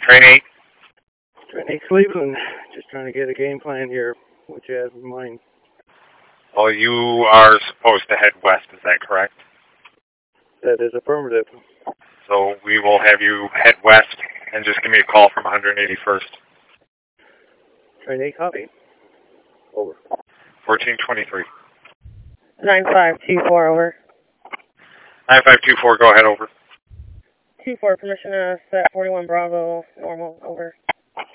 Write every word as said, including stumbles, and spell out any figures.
Train eight. Train eight Cleveland. Just trying to get a game plan here. What you have in mind? Well, you are supposed to head west, is that correct? That is affirmative. So we will have you head west and just give me a call from one eighty-first. Train eight, copy. Over. fourteen twenty-three. nine five two four, over. nine five two four, go ahead, over. two four, permission to set forty-one Bravo, normal, over.